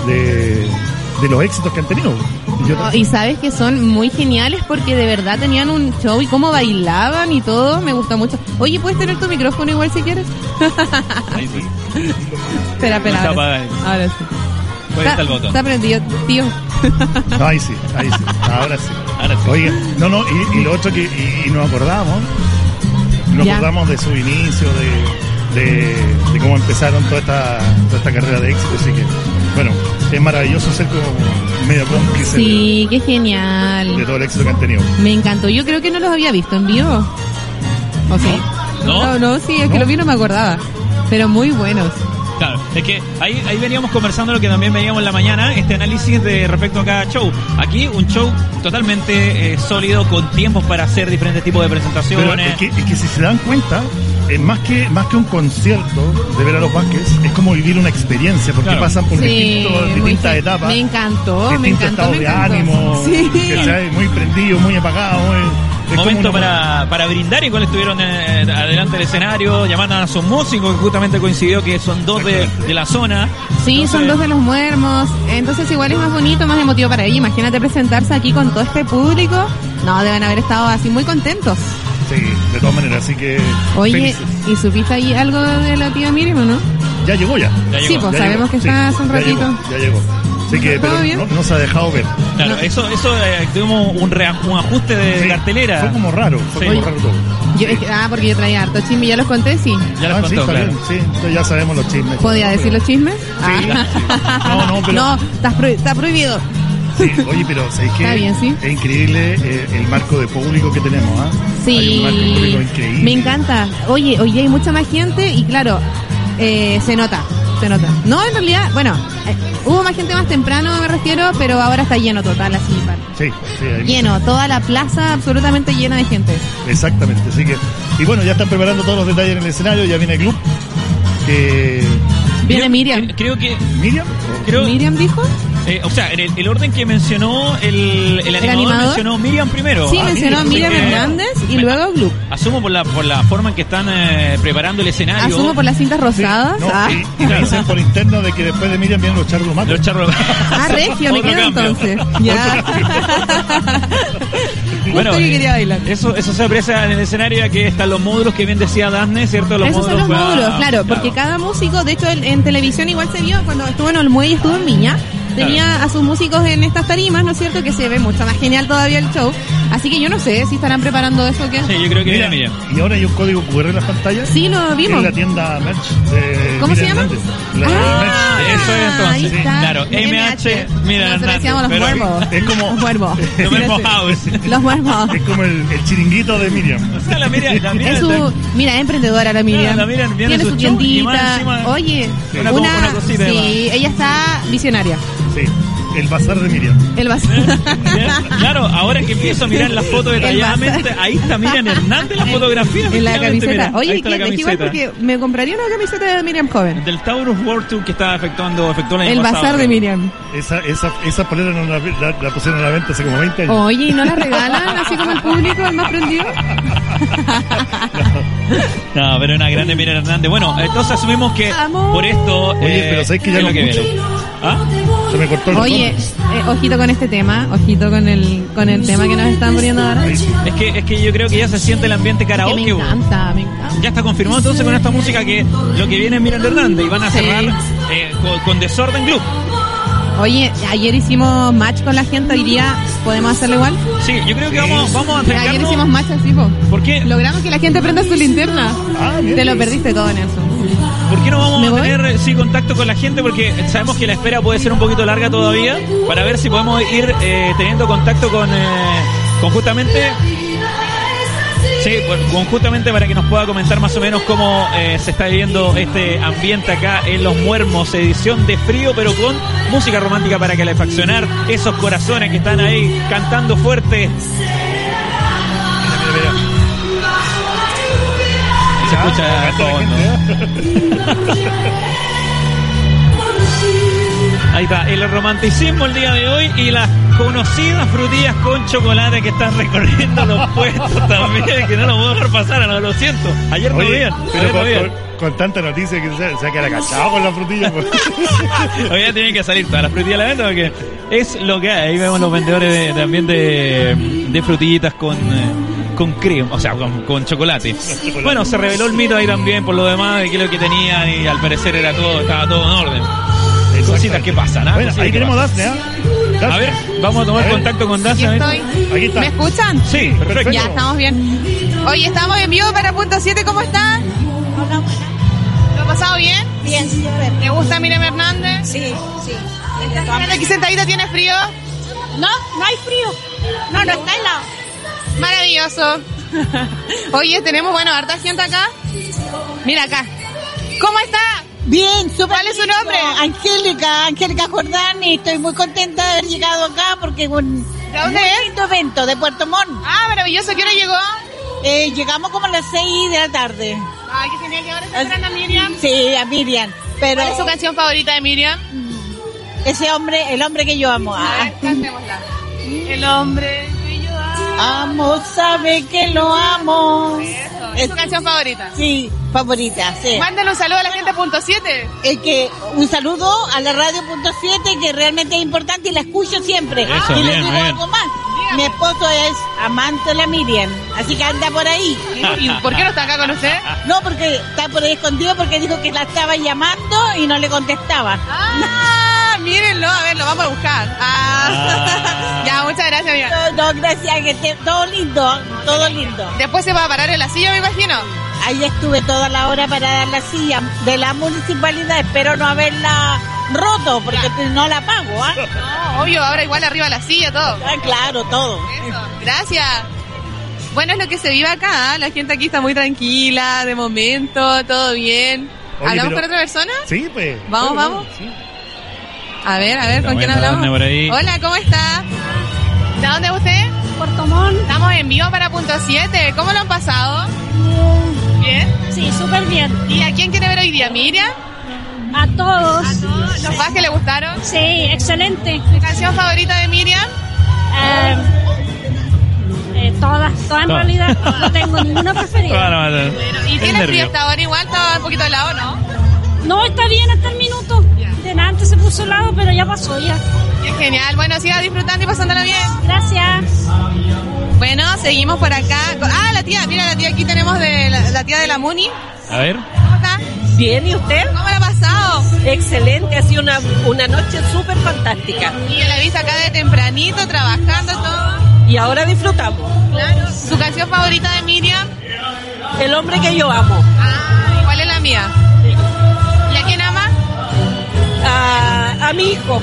de los éxitos que han tenido. Y sabes que son muy geniales porque de verdad tenían un show y cómo bailaban y todo, me gusta mucho. Oye, ¿puedes tener tu micrófono igual si quieres? Ahí sí. Espera, ahora sí. Ahí está el botón. Está prendido, tío. No, ahí sí. Ahora sí. Oiga, y lo otro que nos acordamos de su inicio, de cómo empezaron toda esta carrera de éxito, así que bueno, es maravilloso ser como medio cómplice. Sí, qué genial. De todo el éxito que han tenido. Me encantó, yo creo que no los había visto en vivo. ¿O sí? No, sí, es que los vi no me acordaba, pero muy buenos. Claro, es que ahí veníamos conversando lo que también veíamos en la mañana, este análisis de respecto a cada show. Aquí un show totalmente sólido, con tiempos para hacer diferentes tipos de presentaciones. Pero es que si se dan cuenta, más que un concierto de ver a los Vázquez, es como vivir una experiencia, porque pasan por distintas etapas. Me encantó, distintos estados de ánimo, ¿cachai? Muy prendido, muy apagado, momento para brindar, y cuando estuvieron adelante del escenario, llamando a sus músicos, que justamente coincidió que son dos de la zona. Sí, entonces, son dos de los Muermos, entonces igual es más bonito, más emotivo para ellos. Imagínate presentarse aquí con todo este público. No, deben haber estado así muy contentos. Sí, de todas maneras, así que... Oye, felices. ¿y supiste ahí algo de la tía Miriam o no? Ya llegó. Sí, pues sabemos que está hace un ratito. Ya llegó. Así que pero no se ha dejado ver. Claro, eso tuvimos un ajuste de cartelera. Fue como raro, todo. Porque yo traía harto chisme, ¿ya los conté? Sí. Ya los contó, claro. Sí, entonces ya sabemos los chismes. ¿Podía decir los chismes? Sí. Pero... No, está prohibido. Sí, oye, pero ¿sabes qué? Está bien, sí. Es increíble el marco de público que tenemos, ¿ah? Sí. Hay un marco de público increíble. Me encanta. Oye, hoy hay mucha más gente y claro, se nota. No, en realidad, bueno, hubo más gente más temprano, me refiero, pero ahora está lleno total, así. Sí, lleno, toda la plaza absolutamente llena de gente. Exactamente, así que... Y bueno, ya están preparando todos los detalles en el escenario, ya viene el club. Viene Miriam. Creo que... ¿Miriam? ¿Miriam dijo? O sea, en el orden que mencionó el animador mencionó Miriam primero. Sí, mencionó Miriam Hernández y luego Gluck. Asumo por la forma en que están preparando el escenario. Asumo por las cintas rosadas. Sí, y me dicen por interno de que después de Miriam vienen los charros matos. Los charros regio, me quedo entonces. Ya. Bueno, que quería bailar. Eso se aprecia en el escenario, ya que están los módulos que bien decía Dafne, ¿cierto? Esos son los módulos, claro, porque cada músico, de hecho en televisión igual se vio cuando estuvo en Olmué y estuvo en Viña. Tenía a sus músicos en estas tarimas, ¿no es cierto? Que se ve mucho más genial todavía el show. Así que yo no sé si estarán preparando eso o qué. Sí, yo creo que Mira. ¿Y ahora hay un código QR en las pantallas? Sí, lo vimos. En la tienda Merch de ¿Cómo se llama? Merch. Eso es entonces. Ahí está. Claro, MH. Mira, nosotros decíamos los muermos. Es como... Los muermos. Los muermos house. Los muermos. Es como el chiringuito de Miriam. O sea, la Miriam mira, es emprendedora la Miriam. La Miriam tiene su tiendita. Oye, una cosita. Sí, ella está visionaria. Sí. El bazar de Miriam. El bazar. Claro, ahora que empiezo a mirar las fotos detalladamente, ahí está Miriam Hernández en la fotografía. En la camiseta. Mira, oye, que igual porque me compraría una camiseta de Miriam joven. Del Taurus World Tour que estaba efectuó el año pasado. El bazar de Miriam. Esa polera no la pusieron a la venta hace como 20 años. Oye, ¿y no la regalan así como el público, el más prendido? No, pero una grande Miriam Hernández. Bueno, entonces asumimos que por esto... Oye, pero ¿sabes que ya no que mucho? ¿Ah? Se me cortó el Oye, ojito con este tema, ojito con el tema que nos están poniendo ahora. Es que yo creo que ya se siente el ambiente karaoke. Que me encanta. Ya está confirmado entonces con esta música que lo que viene es Miranda Hernández y van a cerrar con Desorden Club. Oye, ayer hicimos match con la gente, hoy día podemos hacerlo igual. Sí, yo creo que vamos a acercarnos. Ayer hicimos match así, po. ¿Por qué? Logramos que la gente prenda su linterna. Te lo perdiste todo, Nelson. ¿Por qué no vamos a tener contacto con la gente? Porque sabemos que la espera puede ser un poquito larga todavía, para ver si podemos ir teniendo contacto con justamente... Sí, justamente para que nos pueda comentar más o menos cómo se está viviendo este ambiente acá en Los Muermos, edición de frío, pero con música romántica para calefaccionar esos corazones que están ahí cantando fuerte. Mira. Se escucha a fondo. Ahí está, el romanticismo el día de hoy y las conocidas frutillas con chocolate que están recorriendo los puestos también, que no lo puedo dejar pasar, lo siento. Ayer no bien. Pero con tanta noticia que se ha quedado cachado con las frutillas. Hoy ya tienen que salir todas las frutillas a la venta porque es lo que hay. Ahí vemos los vendedores también de frutillitas con crema, o sea, con chocolate. Bueno, se reveló el mito ahí también por lo demás de que lo que tenían y al parecer estaba todo en orden. Cositas que pasan, ¿ah? Bueno, ahí tenemos Dafne, ¿ah? A ver, vamos a tomar contacto con Dafne. Aquí está. ¿Me escuchan? Sí, perfecto. Ya, estamos bien. Oye, estamos en vivo para Punto 7, ¿cómo están? Hola, ¿Lo ha pasado bien? bien, súper. ¿Te gusta Miriam Hernández? Sí. ¿Estás aquí sentadita? ¿Tienes frío? No hay frío. No está helado. Maravilloso. Oye, tenemos, harta gente acá. Mira acá. ¿Cómo está? Bien, súper. ¿Cuál es su nombre? Angélica Jordani. Estoy muy contenta de haber llegado acá porque es un ¿de dónde es? lindo evento de Puerto Montt. Ah, maravilloso. ¿Qué hora llegó? Llegamos como a las 6 de la tarde. Ay, qué genial. ¿Y ahora está esperando a Miriam? Sí, a Miriam. Pero ¿Cuál es su canción favorita de Miriam? el hombre que yo amo. A ver, cantémosla. El hombre que yo amo, sabe que lo amo. Eso. ¿Es su canción favorita? Sí, favorita, sí. Mándale un saludo a la gente Punto 7. Un saludo a la radio Punto 7, que realmente es importante y la escucho siempre. Eso, y bien, les digo bien. algo más. Mi esposo es amante de la Miriam, así que anda por ahí. ¿Y por qué no está acá con usted? No, porque está por ahí escondido porque dijo que la estaba llamando y no le contestaba. Mírenlo, a ver, lo vamos a buscar. Ya, muchas gracias, amiga. No, gracias, que esté todo lindo. Después se va a parar en la silla, me imagino. Ahí estuve toda la hora para dar la silla de la municipalidad, espero no haberla roto porque no la pago, ¿ah? No, obvio, ahora igual arriba la silla, todo. Claro, todo. Eso, gracias. Bueno, es lo que se vive acá, ¿eh? La gente aquí está muy tranquila, de momento, todo bien. Oye, ¿Hablamos con otra persona? Sí, pues. Vamos. Sí. A ver, ¿con quién hablamos? Por ahí. Hola, ¿cómo está? ¿De dónde es usted? Puerto Montt. Estamos en vivo para Punto 7. ¿Cómo lo han pasado? ¿Bien? Sí, súper bien. ¿Y a quién quiere ver hoy día? ¿Miriam? A todos. ¿A todos? ¿Los bajes le gustaron? Sí, excelente. ¿Tu canción favorita de Miriam? Todas en realidad. No tengo ninguna preferida. ¿Y tiene frío hasta ahora? Igual estaba un poquito helado, ¿no? No, está bien hasta el minuto. Antes se puso helado, pero ya pasó ya. Qué genial. Bueno, siga disfrutando y pasándola bien. Gracias. Bueno, seguimos por acá. La tía, mira la tía, aquí tenemos de la tía de la Muni. A ver. ¿Cómo está? Bien, ¿y usted? ¿Cómo la ha pasado? Excelente, ha sido una noche súper fantástica. Y yo la he visto acá de tempranito, trabajando todo. Y ahora disfrutamos. Claro. ¿Su canción favorita de Miriam? El hombre que yo amo. ¿Y cuál es la mía? ¿Y a quién ama? A mi hijo.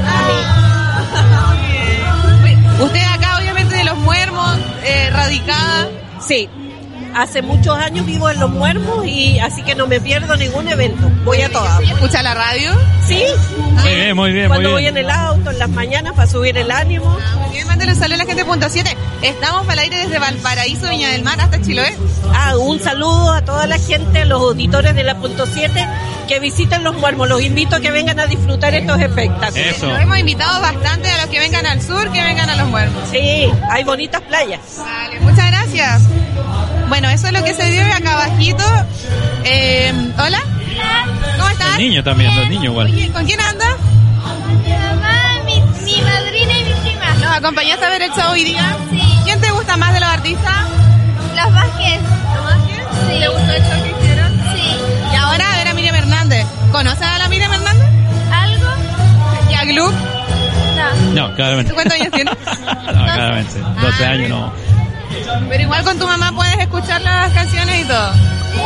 Usted acá, obviamente, de Los Muermos, radicada. Sí. Hace muchos años vivo en Los Muermos y así que no me pierdo ningún evento. Voy a todas. ¿Escucha la radio? Sí. Muy bien. Cuando voy en el auto, en las mañanas, para subir el ánimo. Muy bien, mándale un saludo a la gente de Punto 7. Estamos al aire desde Valparaíso, Viña del Mar, hasta Chiloé. Un saludo a toda la gente, los auditores de la Punto 7, que visiten Los Muermos. Los invito a que vengan a disfrutar estos espectáculos. Eso. Los hemos invitado bastante a los que vengan al sur, que vengan a Los Muermos. Sí, hay bonitas playas. Vale, muchas gracias. Bueno, eso es lo que se dio acá abajito. Hola. ¿Cómo estás? Los niños también, los niños igual. Oye, ¿con quién andas? acompañaste a ver el show hoy día? Sí. ¿Quién te gusta más de los artistas? Los Vázquez. ¿Los Vázquez? Sí. ¿Te gustó el show que hicieron? Sí. Y ahora a ver a Miriam Hernández. ¿Conoces a la Miriam Hernández? ¿Algo? ¿Y a Gluck? No. No, claramente. ¿Tú cuántos años tienes? No, claramente. 12 años no. Pero igual con tu mamá puedes escuchar las canciones y todo.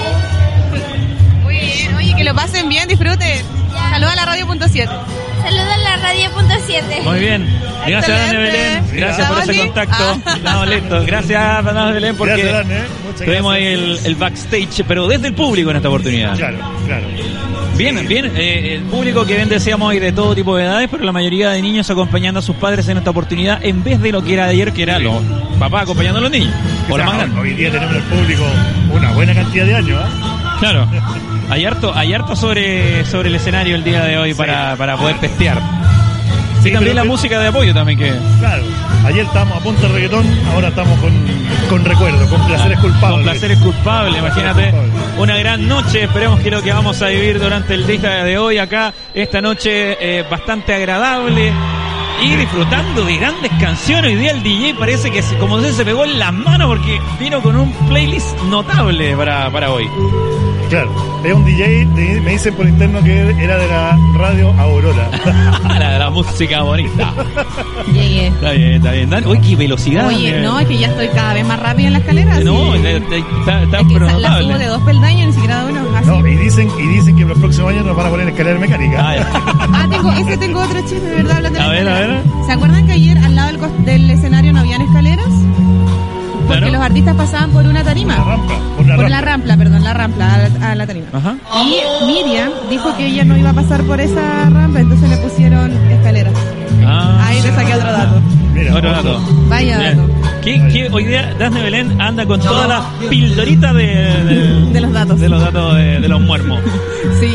Muy bien. Oye, que lo pasen bien, disfruten. Saluda a la radio.7. Saludos a la radio.7. Muy bien. Gracias, Dani Belén. Gracias por ese contacto. Estamos listos. Gracias, Dani Belén, porque Gracias, Dani, muchas tuvimos ahí gracias. el backstage, pero desde el público en esta oportunidad. Claro. Bien. El público que bien decíamos hoy de todo tipo de edades, pero la mayoría de niños acompañando a sus padres en esta oportunidad, en vez de lo que era ayer, que era los papás acompañando a los niños. O la más grande. Hoy día tenemos en el público una buena cantidad de años, Claro. Hay harto sobre el escenario el día de hoy para poder testear. Sí, y también pero la música de apoyo también que... Claro, ayer estábamos a punto de reggaetón, ahora estamos con recuerdo, con placeres culpables. Con placeres culpables, imagínate. Una gran noche, esperemos que lo que vamos a vivir durante el día de hoy acá, esta noche bastante agradable. Y disfrutando de grandes canciones. Hoy día el DJ parece que como se pegó en las manos porque vino con un playlist notable para hoy. Claro, es un DJ, me dicen por interno que era de la radio Aurora. la música bonita. Llegué. Está bien. Dani, uy, qué velocidad. Oye, no, es que ya estoy cada vez más rápido en la escalera. No, sí. está es que pero la notable. subo de 2 peldaños, ni siquiera de 1. Así. No, y dicen que los próximos años nos van a poner escalera mecánica. Tengo otro chisme, ¿verdad? Hablando de A ver. ¿Se acuerdan que ayer al lado del escenario no habían escaleras? Porque Claro. los artistas pasaban por una tarima. La rampa a la tarima. Ajá. Y Miriam dijo que ella no iba a pasar por esa rampa, entonces le pusieron escaleras. Ahí te saqué otro dato. Otro dato. Vaya Bien. dato. ¿Qué hoy día Dani Belén anda con todas las pildoritas de los datos? De los datos de los muermos. Sí,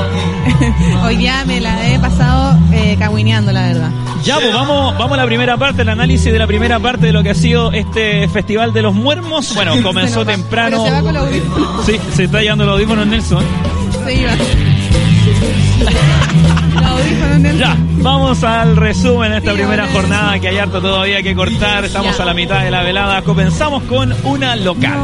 hoy día me la he pasado cagüineando, la verdad. Ya, pues vamos a la primera parte, el análisis de la primera parte de lo que ha sido este Festival de los Muermos. Bueno, comenzó temprano. Pero se va con los audífonos. Sí, se está llevando los audífonos Nelson. Se iba. Los audífonos Nelson. Ya, vamos al resumen de esta primera jornada, que hay harto todavía que cortar. Estamos a la mitad de la velada. Comenzamos con una local.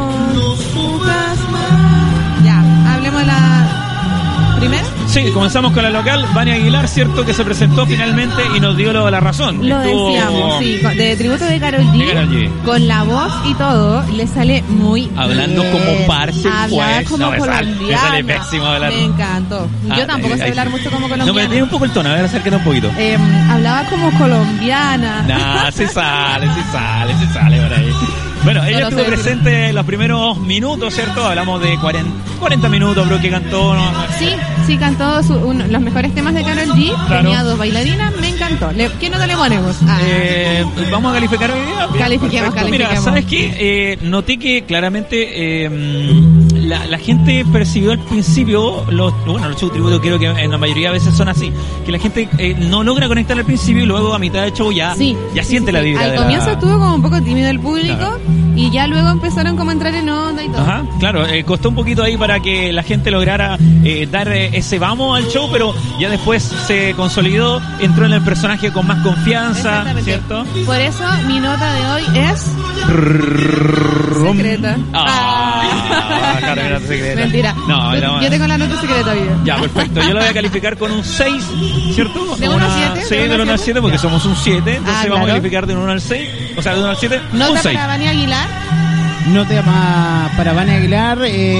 Ya, hablemos de la primera. Sí, comenzamos con la local. Vania Aguilar, cierto, que se presentó finalmente y nos dio la razón. Lo decíamos, sí, de tributo de Karol G, con la voz y todo, le sale muy hablando bien. Como parce, Hablaba pues. como Me colombiana. sale pésimo hablar. Me encantó. Yo tampoco sé hablar mucho como colombiana. No, me tiene un poco el tono, a ver, acércate un poquito. Hablaba como colombiana. Nah, sí sale por ahí. Bueno, ella estuvo presente los primeros minutos, ¿cierto? Hablamos de 40 minutos, creo que cantó, ¿no? Sí, cantó los mejores temas de Karol G. Claro. Tenía 2 bailarinas, me encantó. ¿Qué nota le ponemos? Vamos a calificar hoy día. Califiquemos. Mira, ¿sabes qué? Noté que claramente la gente percibió al principio, los shows tributos creo que en la mayoría de veces son así, que la gente no logra conectar al principio y luego a mitad del show ya siente la vibra. Al comienzo estuvo como un poco tímido el público y ya luego empezaron como a entrar en onda y todo. Ajá, claro, costó un poquito ahí para que la gente lograra dar ese vamos al show, pero ya después se consolidó, entró en el personaje con más confianza, ¿cierto? Por eso mi nota de hoy es secreta. Claro, mi nota secreta. Mentira. No, yo tengo la nota secreta, video. Ya, perfecto. Yo la voy a calificar con un 6, ¿cierto? ¿De 1 al 7? Sí, de 1 al 7, porque somos un 7. Entonces vamos a claro. calificar de 1 al 6. O sea, de 1 al 7, ¿Nota un 6. para Vania Aguilar? Nota para Vania Aguilar,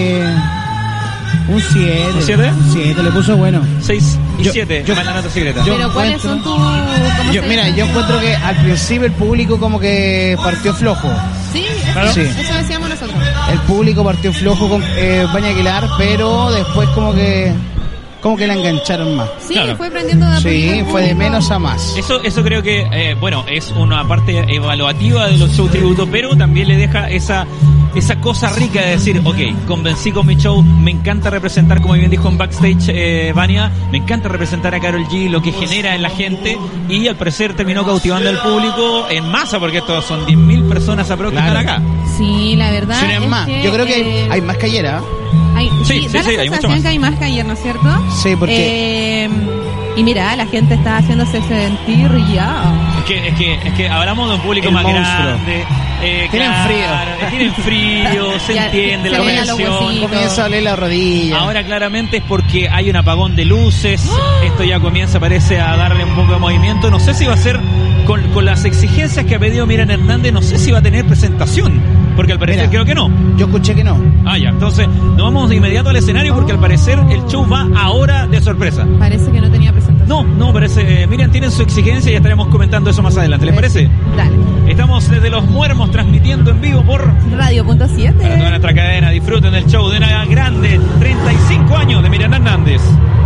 un 7. ¿Un 7? Un 7, le puso bueno. 6 y 7, más la nota secreta. Pero ¿cuáles son tus...? Mira, yo encuentro que al principio el público como que partió flojo. Sí, Claro. Sí. eso decíamos nosotros. El público partió flojo con Vania Aguilar, pero después como que la engancharon más. Sí, fue prendiendo de a Sí, poquito. fue de menos a más. Eso creo que, es una parte evaluativa de los show tributo, pero también le deja esa cosa rica de decir, ok, convencí con mi show, me encanta representar, como bien dijo en backstage Vania, me encanta representar a Karol G, lo que genera en la gente, y al parecer terminó cautivando al público en masa, porque estos son 10.000 personas aproximadamente que están acá. Sí, la verdad Sí, es más. que, Yo creo que hay más que ayer, ¿ah? Sí, da la hay mucho sensación más. que hay más que ayer, ¿no es cierto? Sí, porque Y mira, la gente está haciéndose sentir ya. Es que hablamos de un público El más monstruo. grande. Tienen Tienen frío, se Ya, entiende se la ven a los presión. huesitos. Comienza a doler la rodilla. Ahora claramente es porque hay un apagón de luces. Esto ya comienza, parece, a darle un poco de movimiento. No sé si va a ser con las exigencias que ha pedido Miriam Hernández, no sé si va a tener presentación. Porque al parecer Mira, creo que no. Yo escuché que no. Ah, ya. Entonces nos vamos de inmediato al escenario porque al parecer el show va ahora de sorpresa. Parece que no tenía presentación. No, parece. Miriam, tienen su exigencia y estaremos comentando eso más adelante. ¿Les parece? Dale. Estamos desde Los Muermos transmitiendo en vivo por Radio.7. para toda nuestra cadena. Disfruten del show de una grande 35 años de Miriam Hernández.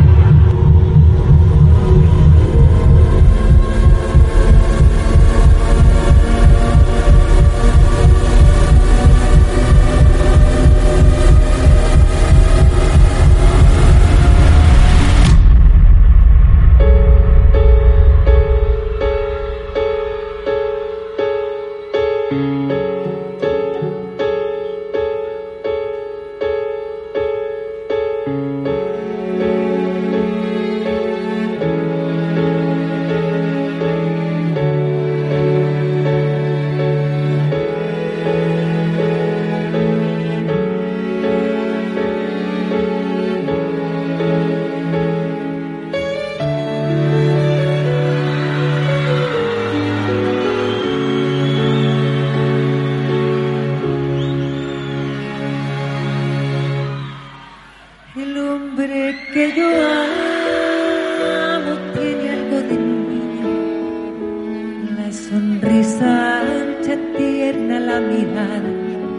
El hombre que yo amo tiene algo de niño, la sonrisa ancha, tierna, la mirada.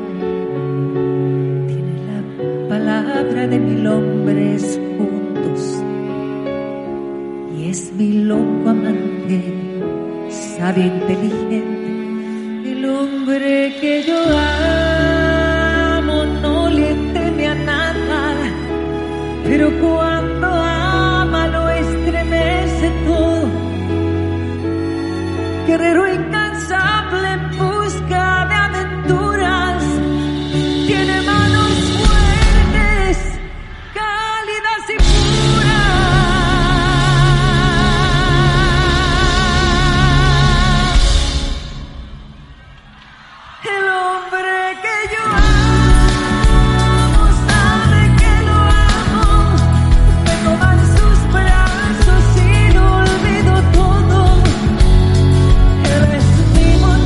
Tiene la palabra de 1000 hombres juntos y es mi loco amante, sabio, inteligente. El hombre que yo amo no le teme a nada, pero cuando ama lo estremece todo. Guerrero incansable en busca de aventuras, tiene manos fuertes, cálidas y puras. El hombre que yo amo sabe que lo amo. Me toma en sus brazos y lo olvido todo. Él es mi motivo.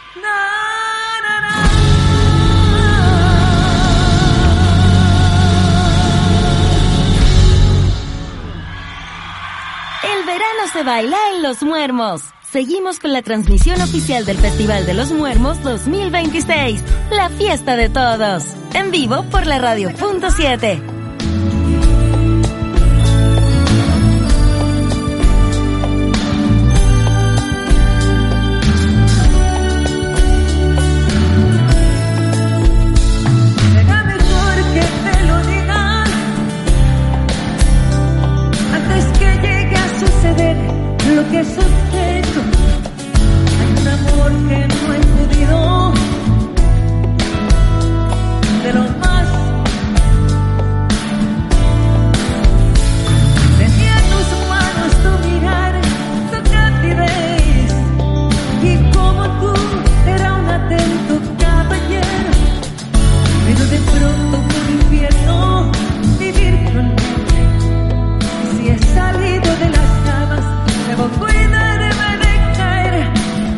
El verano se baila en Los Muermos. Seguimos con la transmisión oficial del Festival de los Muermos 2026, la fiesta de todos, en vivo por la Radio.7. Será mejor que te lo digan antes que llegue a suceder lo que sospecho. Hay un amor que no he podido de lo más. Tenía en tus manos tu mirar, tu candidez, y como tú era un atento caballero, pero de pronto fue un infierno vivir con él. Si he salido de las camas, debo cuidarme de caer.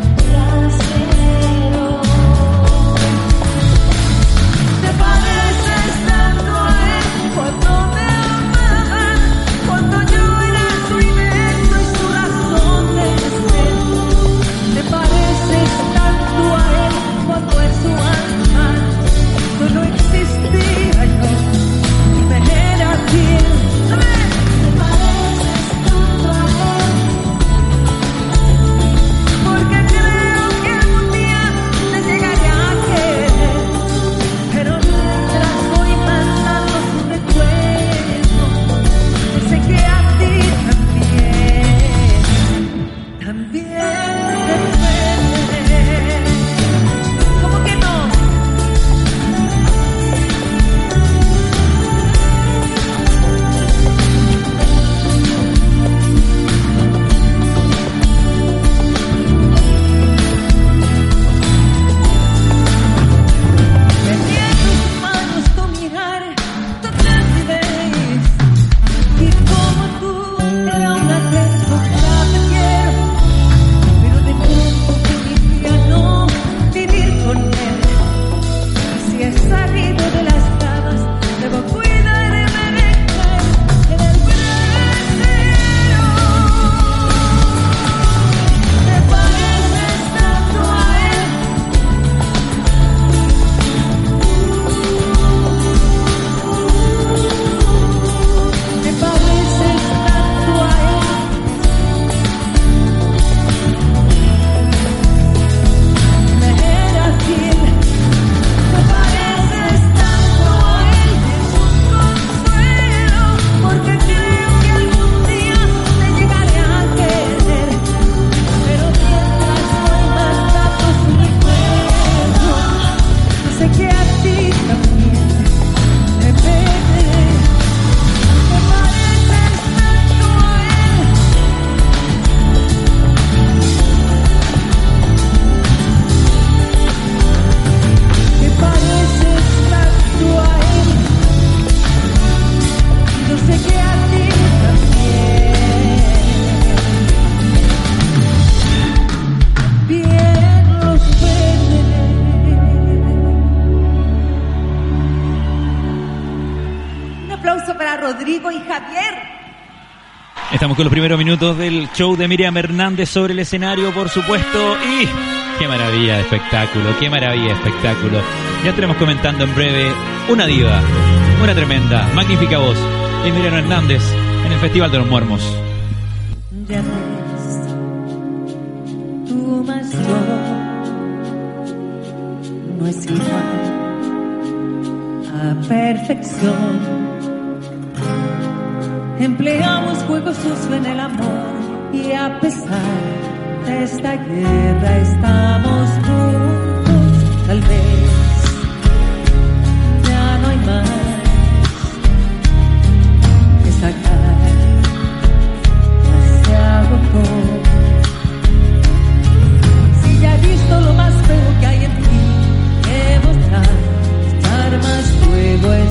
¿Te pareces tanto a él cuando me amaban? Cuando yo era su invento y su razón de ser. ¿Te pareces tanto a él cuando en su alma solo existía yo y me era fiel? ¿Te pareces tanto a él? Porque creo que algún día te llegaré a querer, pero mientras voy pasando su recuerdo, yo sé que a ti también te duele. ¿Cómo que no? Tenía en tus manos tu mirar, tu candidez, y como tú era un atento caballero, pero de pronto fue un infierno vivir con él. Y si he salido de las camas, debo cuidarme de caer en el brasero. ¿Te pareces tanto a él? ¿Te pareces tanto a él? Me era fiel. ¿Te pareces tanto a él? Es un consuelo, porque creo que algún día te llegaré a querer, pero mientras voy matando su recuerdo, yo sé que a ti también te perderé. ¿Te pareces tanto a él? ¿Te pareces tanto a él? Yo sé que a ti también bien los perderé. Un aplauso para Rodrigo y Javier. Estamos con los primeros minutos del show de Miriam Hernández sobre el escenario, por supuesto, y qué maravilla de espectáculo, qué maravilla de espectáculo. Ya estaremos comentando en breve una diva, una tremenda, magnífica voz, de Miriam Hernández en el Festival de los Muermos. Ya ves, tú más yo no es igual a perfección. Empleamos juego sucio en el amor y a pesar de esta guerra estamos